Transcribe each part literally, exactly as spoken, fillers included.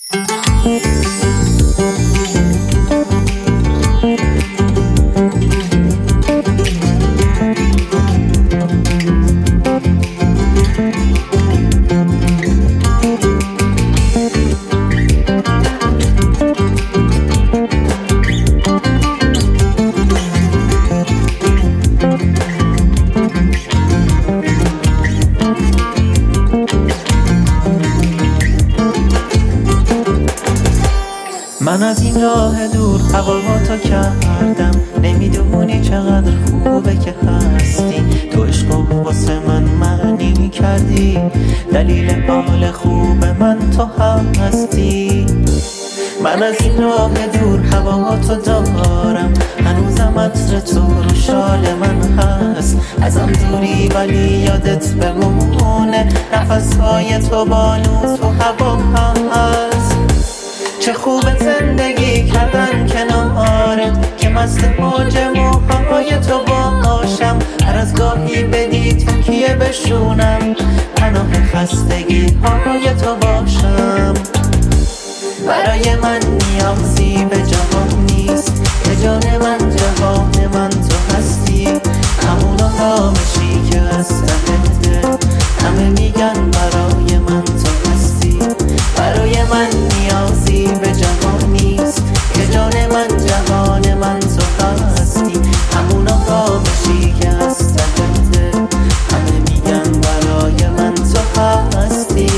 من از این راه دور هواتو کردم، نمیدونی چقدر خوبه که هستی. تو عشق واسه من معنی کردی، دلیل حال خوب من تو هستی. من از این راه دور هواتو دارم، هنوزم عطر تو رو شال من هست. ازم دوری ولی یادت بمونه، نفسهای تو بانو تو هوا هست. چه خوب زندگی کردن کنارت، که مست موج موهای تو باشم. هر از گاهی بدی تکیه بشونم، پناه خستگی های تو باشم. برای من نیازی به جهان نیست، که جان من جهان من تو هستی. همون آرام شکسته دل، همه میگن برای من تو هستی. برای من نیازی به جهان نیست، که جان من جهان من تو هستی. همون آرام شکسته دل، همه میگن برای من تو هستی.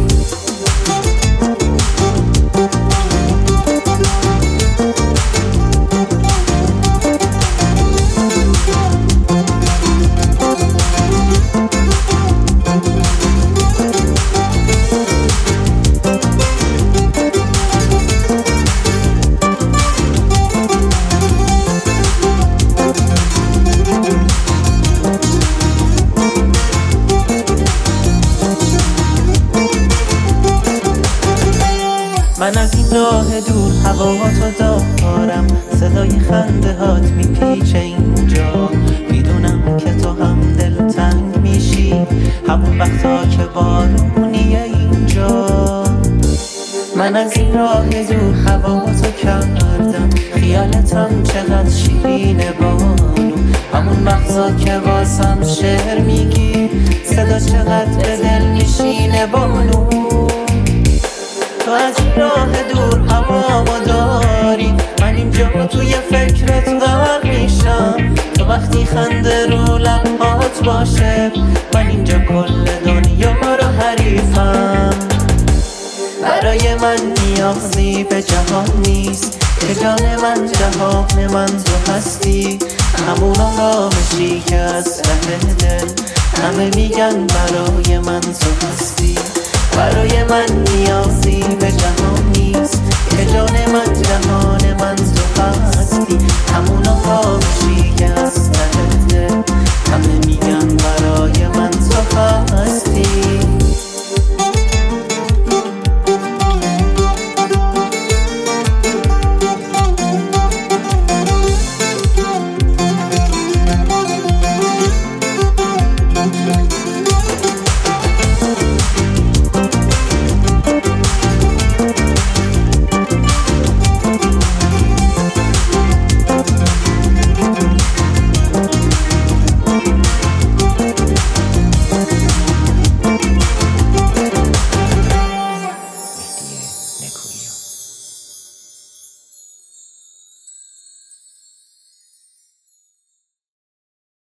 من از این راه دور هواتو دارم، صدای خنده هات میپیچه اینجا. میدونم که تو هم دلتنگ میشی، همون وقتا که بارونیه اینجا. من از این راه دور هواتو کردم، خیالتم چقدر شیرینه بانو. همون مغزا که واسم شعر میگی، صدا چقدر به دل میشینه بانو. تو از این راه دور هوامو داری، من اینجا توی فکرت غرق میشم. تو وقتی خنده رو لبهات باشه، من اینجا کل دنیا رو حریفم. برای من نیازی به جهان نیست، که جان من جهان من تو هستی. همون آرام شکسته دل، همه میگن برای من تو هستی. برای من نیازی به جهان